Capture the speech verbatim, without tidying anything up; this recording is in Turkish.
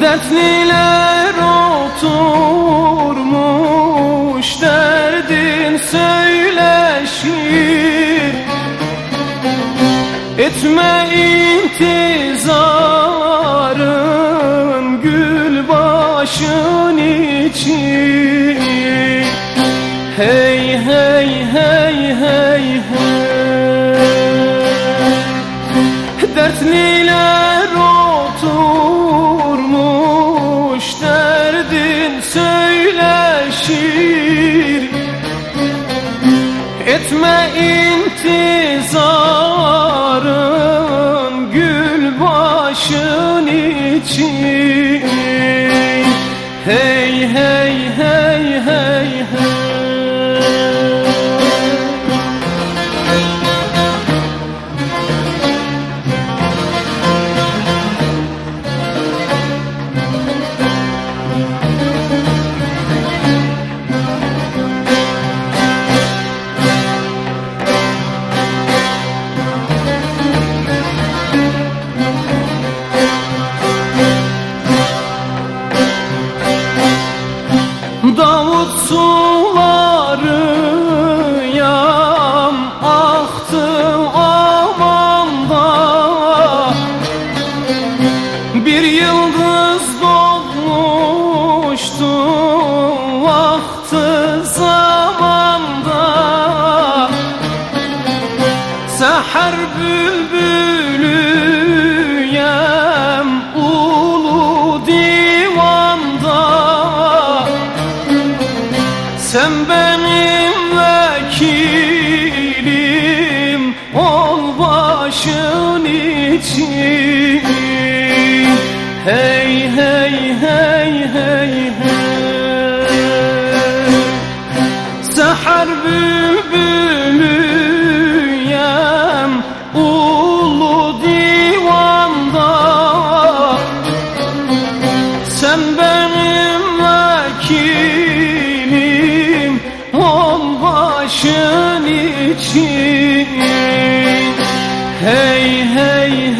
Dertliler oturmuş, derdin söyleşir. Etme intizarın gül başın için. Hey hey hey hey hey. Dertliler oturmuş, derdin söyleşir. Etme intizarın gül başın için. Hey hey hey hey hey. Davut suları yam aktı amanda. Bir yıldız doğmuştu vakti zamanda. Seher bülbülüyem ulu divanda. Sen benim vekilim ol başın için. Hey hey hey hey hey. Seher bülbülüyem ulu divanda. Sen benim vekilim ol başın için. Hey hey